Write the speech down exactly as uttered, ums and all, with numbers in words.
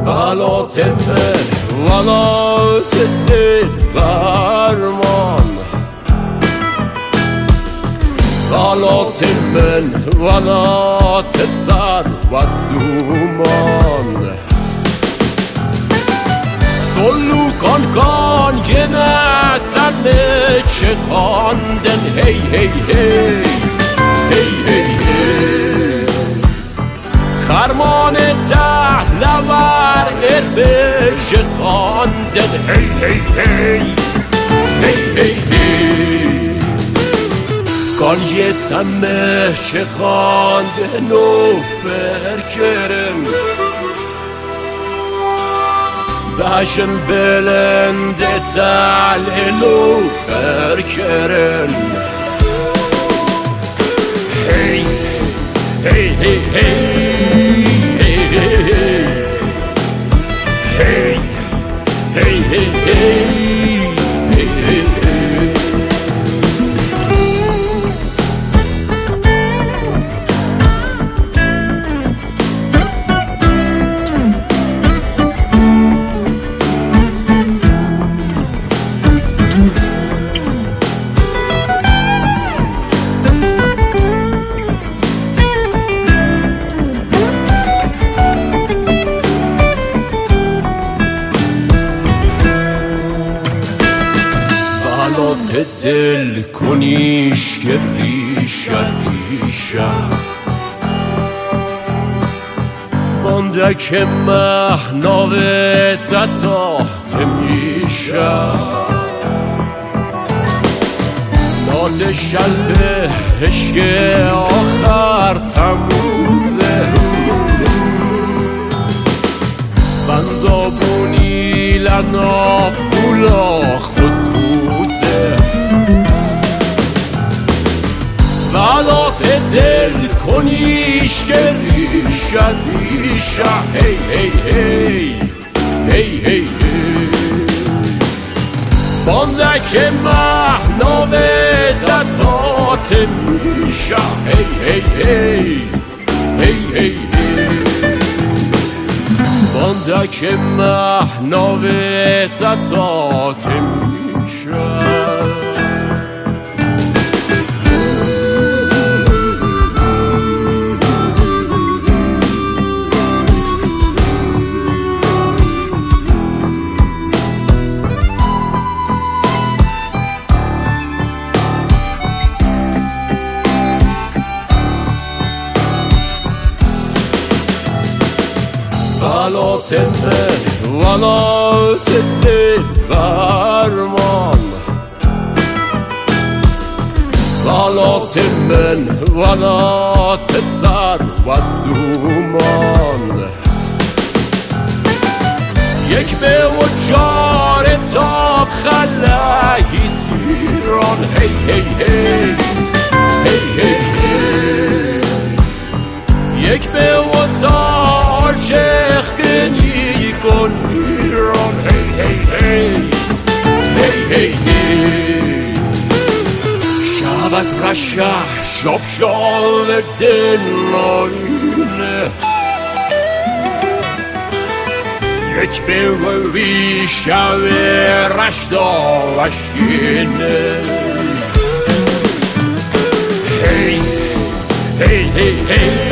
بلات من ولات دل برمان بلات من ولات سر و دومان سلوکان کان یه نتنه چه خاندن هی هی هی هی هی هی خرمان تهلور اربه چه خاندن هی هی هی هی هی هی کان یه تمه چه خاندن و فرکرم باشن بلند تعللو فرکرن هی هی هی هی هی هی هی هی دل کنیش که ریشه ریشه بانده که مهناوه تحت میشه نات شلبه عشق آخر تموزه بندابونی لناف دولا خود دوزه بلات دل کنیش که ریشه ریشه هی هی هی هی هی هی بانده که مهناوه تحت میشه هی هی هی هی هی بانده که مهناوه تحت میشه بلات من ولات دل برمان بلات من ولات سر و دومان یک به و جار تاب خلهی سیران هی هی هی هی هی هی یک به و تار چخ کنی کن ایران هی هی هی هی هی شبت رشه شفشال دل ناینه یک به وی شب رشدا وشینه هی هی هی هی